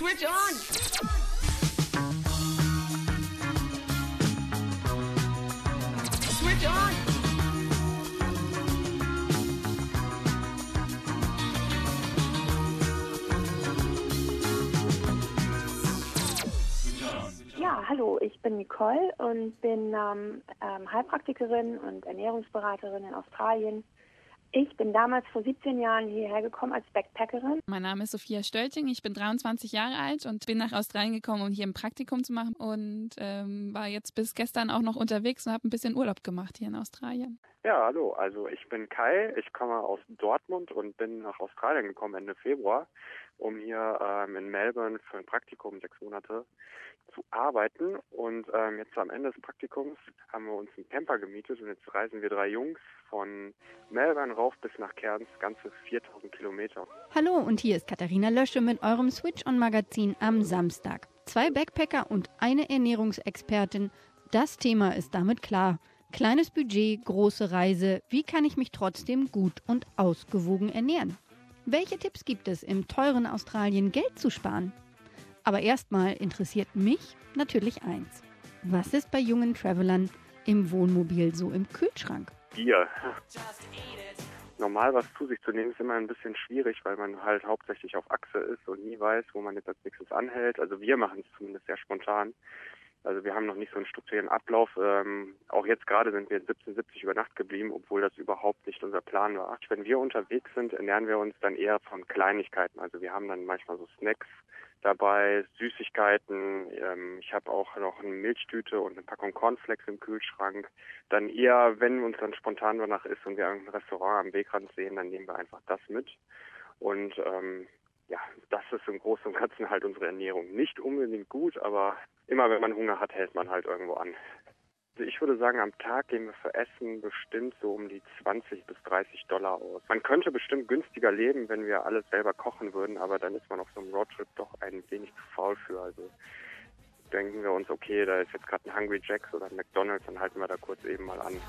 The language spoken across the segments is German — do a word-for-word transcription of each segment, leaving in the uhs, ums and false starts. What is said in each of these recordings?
Switch on! Switch on! Ja, hallo, ich bin Nicole und bin ähm, ähm, Heilpraktikerin und Ernährungsberaterin in Australien. Ich bin damals vor siebzehn Jahren hierher gekommen als Backpackerin. Mein Name ist Sophia Stölting, ich bin dreiundzwanzig Jahre alt und bin nach Australien gekommen, um hier ein Praktikum zu machen und ähm, war jetzt bis gestern auch noch unterwegs und habe ein bisschen Urlaub gemacht hier in Australien. Ja, hallo, also ich bin Kai, ich komme aus Dortmund und bin nach Australien gekommen Ende Februar, um hier ähm, in Melbourne für ein Praktikum sechs Monate zu arbeiten. Und ähm, jetzt am Ende des Praktikums haben wir uns einen Camper gemietet und jetzt reisen wir drei Jungs von Melbourne rauf bis nach Cairns, ganze viertausend Kilometer. Hallo, und hier ist Katharina Lösche mit eurem Switch-on-Magazin am Samstag. Zwei Backpacker und eine Ernährungsexpertin. Das Thema ist damit klar. Kleines Budget, große Reise. Wie kann ich mich trotzdem gut und ausgewogen ernähren? Welche Tipps gibt es, im teuren Australien Geld zu sparen? Aber erstmal interessiert mich natürlich eins. Was ist bei jungen Travelern im Wohnmobil so im Kühlschrank? Bier. Normal was zu sich zu nehmen ist immer ein bisschen schwierig, weil man halt hauptsächlich auf Achse ist und nie weiß, wo man jetzt als nächstes anhält. Also wir machen es zumindest sehr spontan. Also wir haben noch nicht so einen strukturierten Ablauf. Ähm, auch jetzt gerade sind wir in siebzehnhundertsiebzig über Nacht geblieben, obwohl das überhaupt nicht unser Plan war. Wenn wir unterwegs sind, ernähren wir uns dann eher von Kleinigkeiten. Also wir haben dann manchmal so Snacks dabei, Süßigkeiten. Ähm, ich habe auch noch eine Milchtüte und eine Packung Cornflakes im Kühlschrank. Dann eher, wenn uns dann spontan danach ist und wir ein Restaurant am Wegrand sehen, dann nehmen wir einfach das mit. Und ähm, ja, das ist im Großen und Ganzen halt unsere Ernährung. Nicht unbedingt gut, aber immer wenn man Hunger hat, hält man halt irgendwo an. Also ich würde sagen, am Tag gehen wir für Essen bestimmt so um die zwanzig bis dreißig Dollar aus. Man könnte bestimmt günstiger leben, wenn wir alles selber kochen würden, aber dann ist man auf so einem Roadtrip doch ein wenig zu faul für. Also denken wir uns, okay, da ist jetzt gerade ein Hungry Jack's oder ein McDonald's, dann halten wir da kurz eben mal an.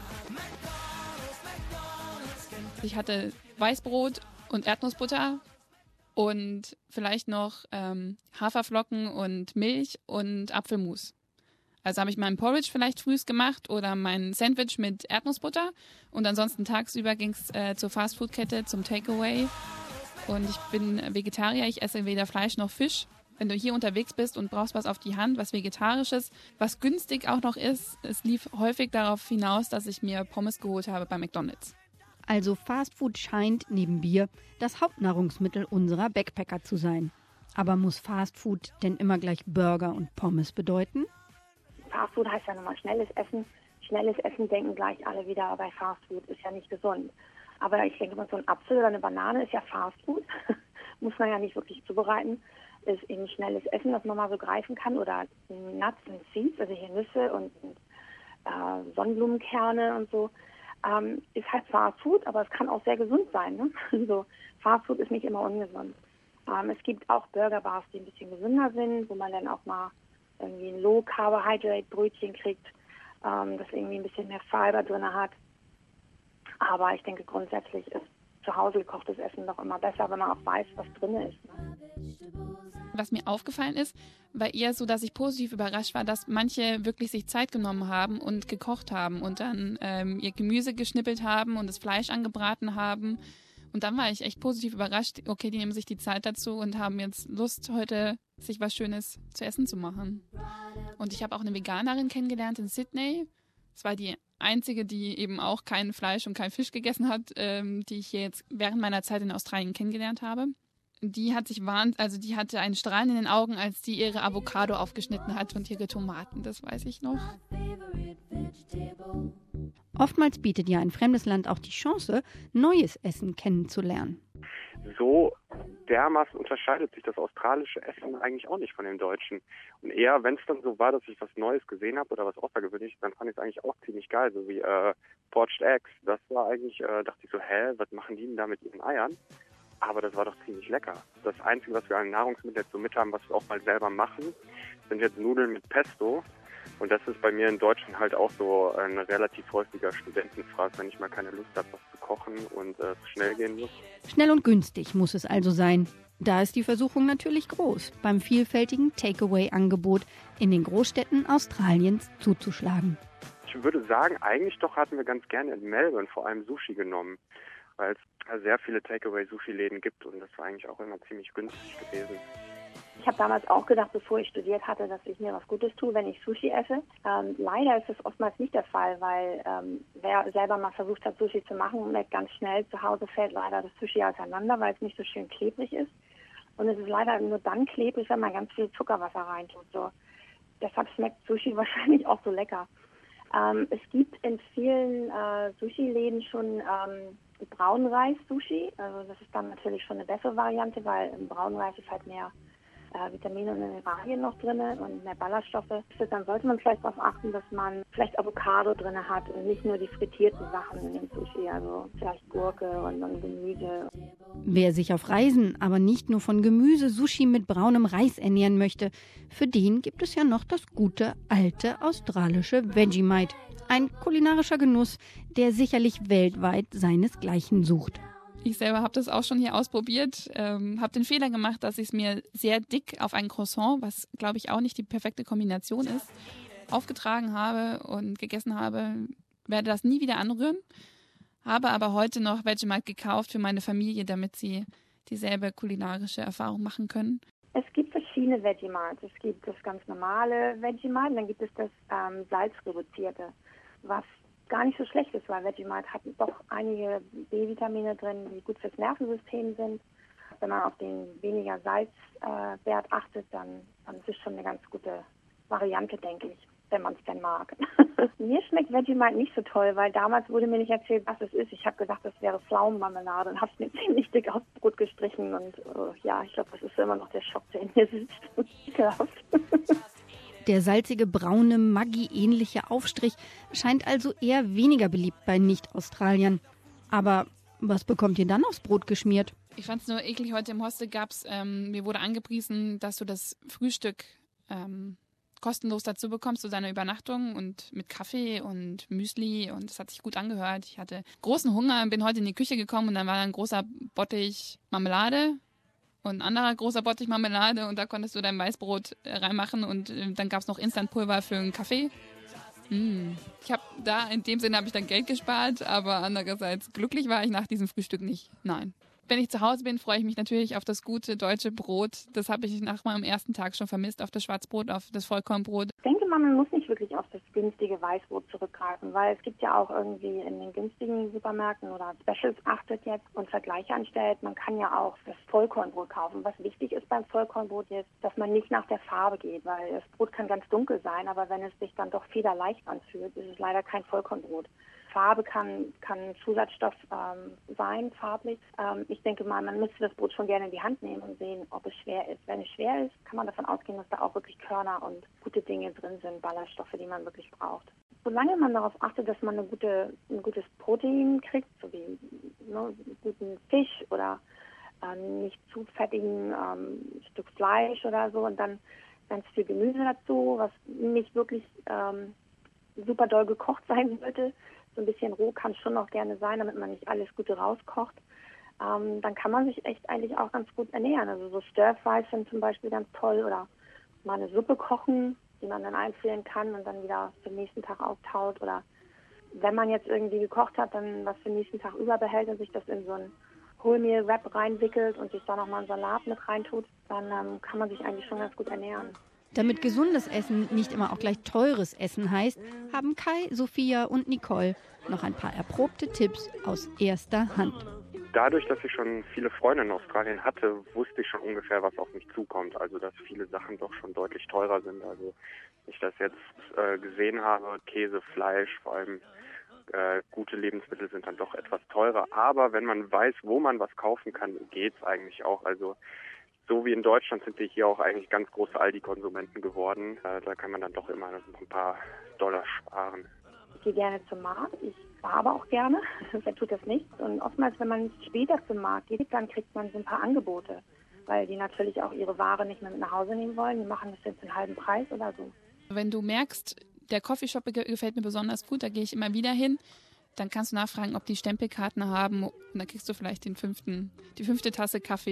Ich hatte Weißbrot und Erdnussbutter und vielleicht noch ähm, Haferflocken und Milch und Apfelmus. Also habe ich meinen Porridge vielleicht frühs gemacht oder mein Sandwich mit Erdnussbutter und ansonsten tagsüber ging es äh, zur Fastfood-Kette, zum Takeaway. Und ich bin Vegetarier, ich esse weder Fleisch noch Fisch. Wenn du hier unterwegs bist und brauchst was auf die Hand, was Vegetarisches, was günstig auch noch ist, es lief häufig darauf hinaus, dass ich mir Pommes geholt habe bei McDonald's. Also Fastfood scheint neben Bier das Hauptnahrungsmittel unserer Backpacker zu sein. Aber muss Fastfood denn immer gleich Burger und Pommes bedeuten? Fastfood heißt ja nochmal schnelles Essen. Schnelles Essen denken gleich alle wieder, bei Fastfood ist ja nicht gesund. Aber ich denke mal, so ein Apfel oder eine Banane ist ja Fastfood. Muss man ja nicht wirklich zubereiten. Ist eben schnelles Essen, das man mal so greifen kann. Oder Nuts und Seeds, also hier Nüsse und, und äh, Sonnenblumenkerne und so. Ähm, ist halt Fastfood, aber es kann auch sehr gesund sein. Ne? Also Fastfood ist nicht immer ungesund. Ähm, es gibt auch Burgerbars, die ein bisschen gesünder sind, wo man dann auch mal irgendwie ein Low-Carbohydrate-Brötchen kriegt, ähm, das irgendwie ein bisschen mehr Fiber drin hat. Aber ich denke, grundsätzlich ist zu Hause gekochtes Essen doch immer besser, wenn man auch weiß, was drin ist. Was mir aufgefallen ist, war eher so, dass ich positiv überrascht war, dass manche wirklich sich Zeit genommen haben und gekocht haben und dann ähm, ihr Gemüse geschnippelt haben und das Fleisch angebraten haben. Und dann war ich echt positiv überrascht, okay, die nehmen sich die Zeit dazu und haben jetzt Lust, heute sich was Schönes zu essen zu machen. Und ich habe auch eine Veganerin kennengelernt in Sydney. Das war die einzige, die eben auch kein Fleisch und kein Fisch gegessen hat, ähm, die ich hier jetzt während meiner Zeit in Australien kennengelernt habe. Die hat sich warnt, also die hatte einen Strahlen in den Augen, als die ihre Avocado aufgeschnitten hat und ihre Tomaten, das weiß ich noch. Oftmals bietet ja ein fremdes Land auch die Chance, neues Essen kennenzulernen. So dermaßen unterscheidet sich das australische Essen eigentlich auch nicht von dem deutschen. Und eher, wenn es dann so war, dass ich was Neues gesehen habe oder was Außergewöhnliches, dann fand ich es eigentlich auch ziemlich geil, so wie äh, Poached Eggs. Das war eigentlich, äh, dachte ich so, hä, was machen die denn da mit ihren Eiern? Aber das war doch ziemlich lecker. Das Einzige, was wir an Nahrungsmitteln jetzt so mit haben, was wir auch mal selber machen, sind jetzt Nudeln mit Pesto. Und das ist bei mir in Deutschland halt auch so ein relativ häufiger Studentenfrage, wenn ich mal keine Lust habe, was zu kochen und äh, es schnell gehen muss. Schnell und günstig muss es also sein. Da ist die Versuchung natürlich groß, beim vielfältigen Takeaway-Angebot in den Großstädten Australiens zuzuschlagen. Ich würde sagen, eigentlich doch hatten wir ganz gerne in Melbourne vor allem Sushi genommen, weil es sehr viele Takeaway-Sushi-Läden gibt und das war eigentlich auch immer ziemlich günstig gewesen. Ich habe damals auch gedacht, bevor ich studiert hatte, dass ich mir was Gutes tue, wenn ich Sushi esse. Ähm, leider ist das oftmals nicht der Fall, weil ähm, wer selber mal versucht hat, Sushi zu machen, merkt ganz schnell, zu Hause fällt leider das Sushi auseinander, weil es nicht so schön klebrig ist. Und es ist leider nur dann klebrig, wenn man ganz viel Zuckerwasser reintut. So. Deshalb schmeckt Sushi wahrscheinlich auch so lecker. Ähm, es gibt in vielen äh, Sushi-Läden schon ähm, Braunreis-Sushi. Also das ist dann natürlich schon eine bessere Variante, weil im Braunreis ist halt mehr äh, Vitamine und Mineralien noch drin und mehr Ballaststoffe. Dann sollte man vielleicht darauf achten, dass man vielleicht Avocado drin hat und nicht nur die frittierten Sachen in dem Sushi, also vielleicht Gurke und dann Gemüse. Wer sich auf Reisen aber nicht nur von Gemüse, Sushi mit braunem Reis ernähren möchte, für den gibt es ja noch das gute, alte australische Vegemite. Ein kulinarischer Genuss, der sicherlich weltweit seinesgleichen sucht. Ich selber habe das auch schon hier ausprobiert, ähm, habe den Fehler gemacht, dass ich es mir sehr dick auf ein Croissant, was glaube ich auch nicht die perfekte Kombination ist, aufgetragen habe und gegessen habe. Werde das nie wieder anrühren, habe aber heute noch Vegemite gekauft für meine Familie, damit sie dieselbe kulinarische Erfahrung machen können. Es gibt verschiedene Vegemites. Es gibt das ganz normale Vegemite und dann gibt es das ähm, salzreduzierte, was gar nicht so schlecht ist, weil Vegemite hat doch einige B-Vitamine drin, die gut fürs Nervensystem sind. Wenn man auf den weniger Salzwert äh, achtet, dann, dann ist es schon eine ganz gute Variante, denke ich, wenn man es denn mag. Mir schmeckt Vegemite nicht so toll, weil damals wurde mir nicht erzählt, was es ist. Ich habe gedacht, das wäre Pflaumenmarmelade und habe es mir ziemlich dick aufs Brot gestrichen. Und uh, ja, ich glaube, das ist immer noch der Schock, der in mir sitzt. Der salzige, braune, Maggi-ähnliche Aufstrich scheint also eher weniger beliebt bei Nicht-Australiern. Aber was bekommt ihr dann aufs Brot geschmiert? Ich fand es nur eklig, heute im Hostel gab's, ähm, mir wurde angepriesen, dass du das Frühstück ähm, kostenlos dazu bekommst zu deiner Übernachtung und mit Kaffee und Müsli und das hat sich gut angehört. Ich hatte großen Hunger, bin heute in die Küche gekommen und dann war da ein großer Bottich Marmelade und ein anderer großer Bottich Marmelade und da konntest du dein Weißbrot reinmachen und äh, dann gab es noch Instantpulver für einen Kaffee. Mm. Ich habe da, in dem Sinne habe ich dann Geld gespart, aber andererseits glücklich war ich nach diesem Frühstück nicht. Nein. Wenn ich zu Hause bin, freue ich mich natürlich auf das gute deutsche Brot. Das habe ich nach meinem ersten Tag schon vermisst, auf das Schwarzbrot, auf das Vollkornbrot. Ich denke mal, man muss nicht wirklich auf das günstige Weißbrot zurückgreifen, weil es gibt ja auch irgendwie in den günstigen Supermärkten oder Specials achtet jetzt und Vergleiche anstellt. Man kann ja auch das Vollkornbrot kaufen. Was wichtig ist beim Vollkornbrot ist, dass man nicht nach der Farbe geht, weil das Brot kann ganz dunkel sein, aber wenn es sich dann doch federleicht anfühlt, ist es leider kein Vollkornbrot. Farbe kann, kann Zusatzstoff ähm, sein, farblich. Ähm, ich denke mal, man müsste das Brot schon gerne in die Hand nehmen und sehen, ob es schwer ist. Wenn es schwer ist, kann man davon ausgehen, dass da auch wirklich Körner und gute Dinge drin sind, Ballaststoffe, die man wirklich braucht. Solange man darauf achtet, dass man eine gute, ein gutes Protein kriegt, so wie ne, guten Fisch oder ähm, nicht zu fettigen ähm, Stück Fleisch oder so und dann ganz viel Gemüse dazu, was nicht wirklich ähm, super doll gekocht sein sollte. So ein bisschen roh kann es schon noch gerne sein, damit man nicht alles Gute rauskocht. Ähm, dann kann man sich echt eigentlich auch ganz gut ernähren. Also so Stir-Fries sind zum Beispiel ganz toll oder mal eine Suppe kochen, die man dann einfrieren kann und dann wieder für den nächsten Tag auftaut. Oder wenn man jetzt irgendwie gekocht hat, dann was für den nächsten Tag überbehält und sich das in so ein Wholemeal-Wrap reinwickelt und sich da nochmal einen Salat mit reintut, dann ähm, kann man sich eigentlich schon ganz gut ernähren. Damit gesundes Essen nicht immer auch gleich teures Essen heißt, haben Kai, Sophia und Nicole noch ein paar erprobte Tipps aus erster Hand. Dadurch, dass ich schon viele Freunde in Australien hatte, wusste ich schon ungefähr, was auf mich zukommt. Also, dass viele Sachen doch schon deutlich teurer sind. Also, ich das jetzt äh, gesehen habe, Käse, Fleisch, vor allem äh, gute Lebensmittel sind dann doch etwas teurer. Aber wenn man weiß, wo man was kaufen kann, geht's eigentlich auch. Also, so wie in Deutschland sind wir hier auch eigentlich ganz große Aldi-Konsumenten geworden. Äh, da kann man dann doch immer noch ein paar Dollar sparen. Ich gehe gerne zum Markt. Ich fahre aber auch gerne. Wer tut das nicht? Und oftmals, wenn man später zum Markt geht, dann kriegt man so ein paar Angebote. Weil die natürlich auch ihre Ware nicht mehr mit nach Hause nehmen wollen. Die machen das jetzt für einen halben Preis oder so. Wenn du merkst, der Coffeeshop gefällt mir besonders gut, da gehe ich immer wieder hin, dann kannst du nachfragen, ob die Stempelkarten haben. Und dann kriegst du vielleicht den fünften, die fünfte Tasse Kaffee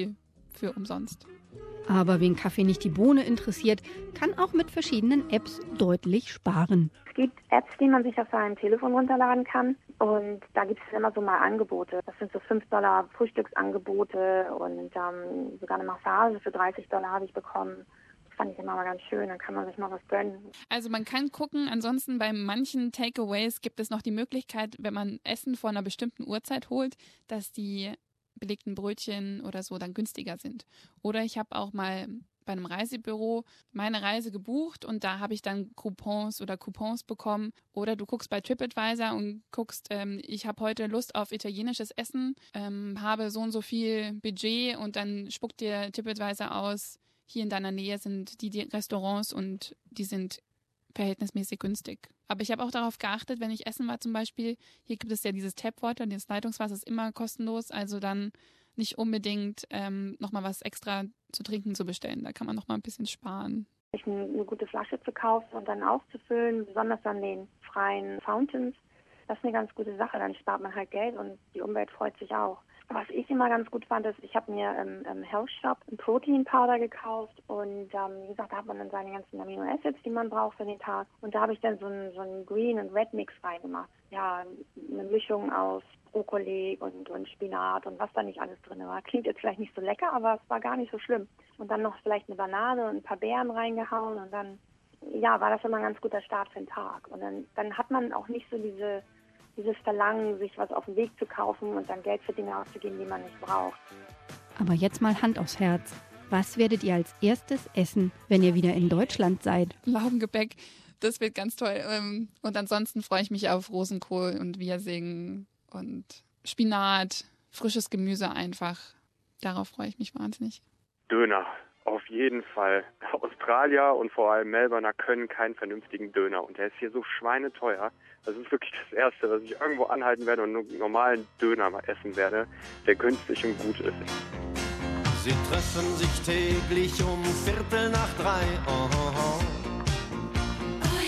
für umsonst. Aber wen Kaffee nicht die Bohne interessiert, kann auch mit verschiedenen Apps deutlich sparen. Es gibt Apps, die man sich auf seinem Telefon runterladen kann. Und da gibt es immer so mal Angebote. Das sind so fünf Dollar Frühstücksangebote und ähm, sogar eine Massage für dreißig Dollar habe ich bekommen. Das fand ich immer mal ganz schön, dann kann man sich mal was gönnen. Also man kann gucken, ansonsten bei manchen Takeaways gibt es noch die Möglichkeit, wenn man Essen vor einer bestimmten Uhrzeit holt, dass die belegten Brötchen oder so dann günstiger sind. Oder ich habe auch mal bei einem Reisebüro meine Reise gebucht und da habe ich dann Coupons oder Coupons bekommen. Oder du guckst bei TripAdvisor und guckst, ähm, ich habe heute Lust auf italienisches Essen, ähm, habe so und so viel Budget und dann spuckt dir TripAdvisor aus, hier in deiner Nähe sind die, die Restaurants und die sind verhältnismäßig günstig. Aber ich habe auch darauf geachtet, wenn ich essen war zum Beispiel, hier gibt es ja dieses Tapwater, dieses Leitungswasser ist immer kostenlos, also dann nicht unbedingt ähm, nochmal was extra zu trinken zu bestellen. Da kann man nochmal ein bisschen sparen. Eine, eine gute Flasche zu kaufen und dann aufzufüllen, besonders an den freien Fountains, das ist eine ganz gute Sache. Dann spart man halt Geld und die Umwelt freut sich auch. Was ich immer ganz gut fand, ist, ich habe mir im, im Health Shop einen Protein Powder gekauft und ähm, wie gesagt, da hat man dann seine ganzen Amino Acids, die man braucht für den Tag. Und da habe ich dann so einen, so einen Green- und Red-Mix reingemacht. Ja, eine Mischung aus Brokkoli und, und Spinat und was da nicht alles drin war. Klingt jetzt vielleicht nicht so lecker, aber es war gar nicht so schlimm. Und dann noch vielleicht eine Banane und ein paar Beeren reingehauen und dann, ja, war das immer ein ganz guter Start für den Tag. Und dann, dann hat man auch nicht so diese dieses Verlangen, sich was auf den Weg zu kaufen und dann Geld für Dinge auszugeben, die man nicht braucht. Aber jetzt mal Hand aufs Herz. Was werdet ihr als erstes essen, wenn ihr wieder in Deutschland seid? Laugengebäck, das wird ganz toll. Und ansonsten freue ich mich auf Rosenkohl und Wirsing und Spinat, frisches Gemüse einfach. Darauf freue ich mich wahnsinnig. Döner, auf jeden Fall. Australier und vor allem Melbourner können keinen vernünftigen Döner und der ist hier so schweineteuer. Das ist wirklich das Erste, was ich irgendwo anhalten werde und einen normalen Döner mal essen werde, der günstig und gut ist. Sie treffen sich täglich um Viertel nach drei. Oh, oh, oh. Oh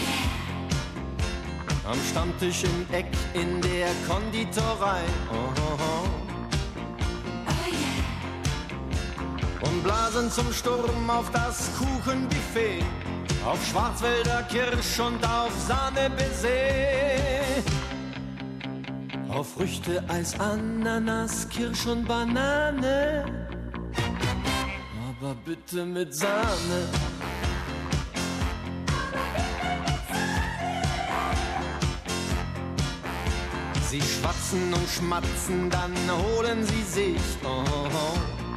yeah. Am Stammtisch im Eck in der Konditorei. Oh, oh, oh. Oh yeah. Und blasen zum Sturm auf das Kuchenbuffet. Auf Schwarzwälder Kirsch und auf Sahne-Baiser. Auf Früchte, Eis, Ananas, Kirsch und Banane. Aber bitte mit Sahne. Sie schwatzen und schmatzen, dann holen sie sich. Oh, oh, oh.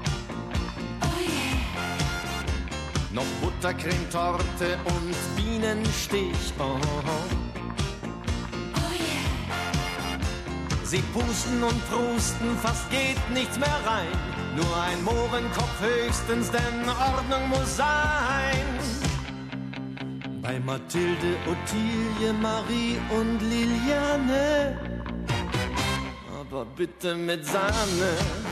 Noch Buttercremetorte und Bienenstich. Oh, oh. Oh yeah. Sie pusten und prusten, fast geht nichts mehr rein. Nur ein Mohrenkopf höchstens, denn Ordnung muss sein. Bei Mathilde, Ottilie, Marie und Liliane. Aber bitte mit Sahne.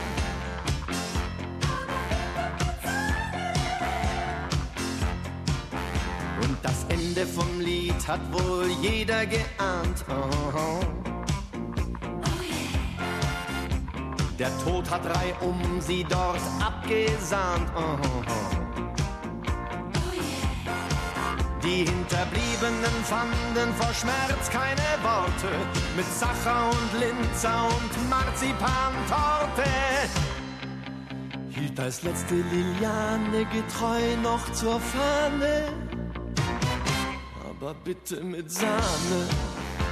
Das Ende vom Lied hat wohl jeder geahnt. Oh, oh. Oh yeah. Der Tod hat reihum sie dort abgesahnt. Oh, oh. Oh yeah. Die Hinterbliebenen fanden vor Schmerz keine Worte. Mit Sacher und Linzer und Marzipantorte hielt als letzte Liliane getreu noch zur Fahne. Aber bitte mit Sahne.